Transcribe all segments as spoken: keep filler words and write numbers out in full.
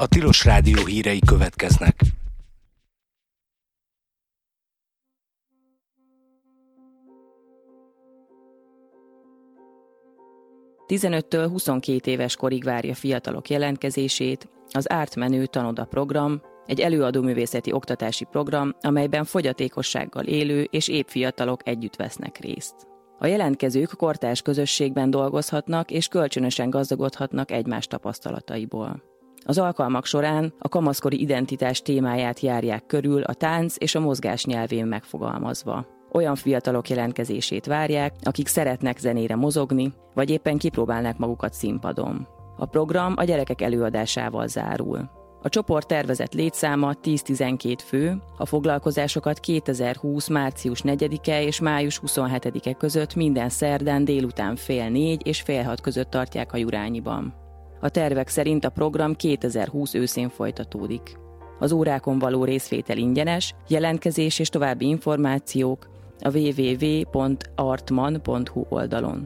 A Tilos Rádió hírei következnek. tizenöttől huszonkét éves korig várja fiatalok jelentkezését az Ártmenő Tanoda program, egy előadóművészeti oktatási program, amelyben fogyatékossággal élő és épp fiatalok együtt vesznek részt. A jelentkezők kortárs közösségben dolgozhatnak és kölcsönösen gazdagodhatnak egymás tapasztalataiból. Az alkalmak során a kamaszkori identitás témáját járják körül a tánc és a mozgás nyelvén megfogalmazva. Olyan fiatalok jelentkezését várják, akik szeretnek zenére mozogni, vagy éppen kipróbálnak magukat színpadon. A program a gyerekek előadásával zárul. A csoport tervezett létszáma tíz-tizenkét fő, a foglalkozásokat kétezer-húsz. március negyedike és május huszonhetedike között minden szerdán délután fél négy és fél hat között tartják a Jurányiban. A tervek szerint a program kétezer-húsz őszén folytatódik. Az órákon való részvétel ingyenes, jelentkezés és további információk a double-u double-u double-u pont artman pont hu oldalon.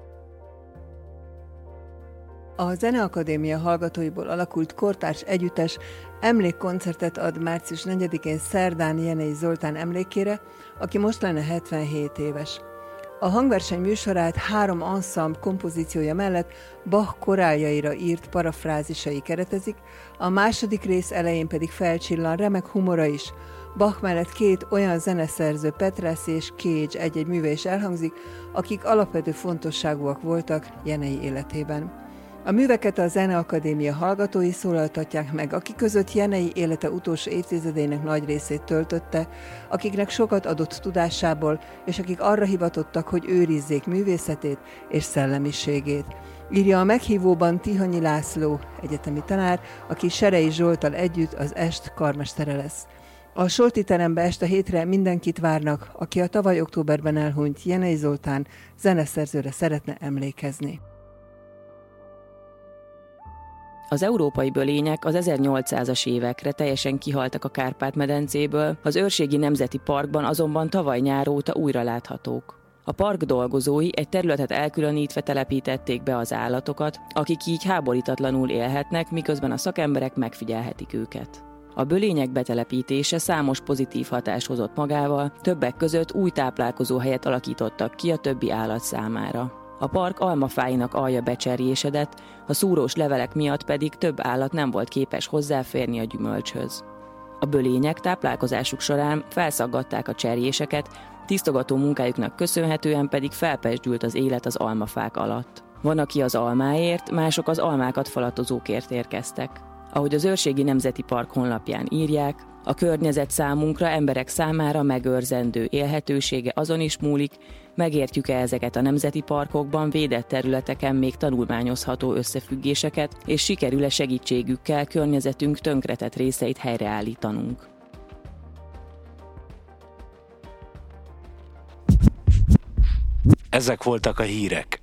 A Zeneakadémia hallgatóiból alakult kortárs együttes emlékkoncertet ad március negyedikén szerdán Jenei Zoltán emlékére, aki most lenne hetvenhét éves. A hangverseny műsorát három ensemble kompozíciója mellett Bach koráljaira írt parafrázisai keretezik, a második rész elején pedig felcsillan remek humora is. Bach mellett két olyan zeneszerző, Petrassi és Cage egy-egy műve is elhangzik, akik alapvető fontosságúak voltak Jenei életében. A műveket a Zeneakadémia hallgatói szólaltatják meg, akik között Jenei élete utolsó évtizedének nagy részét töltötte, akiknek sokat adott tudásából, és akik arra hivatottak, hogy őrizzék művészetét és szellemiségét. Írja a meghívóban Tihanyi László, egyetemi tanár, aki Serei Zsolttal együtt az est karmestere lesz. A Solti terembe este hétre mindenkit várnak, aki a tavaly októberben elhunyt Jenei Zoltán zeneszerzőre szeretne emlékezni. Az európai bölények az ezernyolcszázas évekre teljesen kihaltak a Kárpát-medencéből, az Őrségi Nemzeti Parkban azonban tavaly nyár óta újra láthatók. A park dolgozói egy területet elkülönítve telepítették be az állatokat, akik így háborítatlanul élhetnek, miközben a szakemberek megfigyelhetik őket. A bölények betelepítése számos pozitív hatást hozott magával, többek között új táplálkozóhelyet alakítottak ki a többi állat számára. A park almafáinak alja becserjésedett, a szúrós levelek miatt pedig több állat nem volt képes hozzáférni a gyümölcshöz. A bölények táplálkozásuk során felszaggatták a cserjéseket, tisztogató munkájuknak köszönhetően pedig felpezsdült az élet az almafák alatt. Van, aki az almáért, mások az almákat falatozókért érkeztek. Ahogy az Őrségi Nemzeti Park honlapján írják, a környezet számunkra, emberek számára megőrzendő élhetősége azon is múlik, megértjük-e ezeket a nemzeti parkokban védett területeken még tanulmányozható összefüggéseket, és sikerül-e segítségükkel környezetünk tönkretett részeit helyreállítanunk. Ezek voltak a hírek.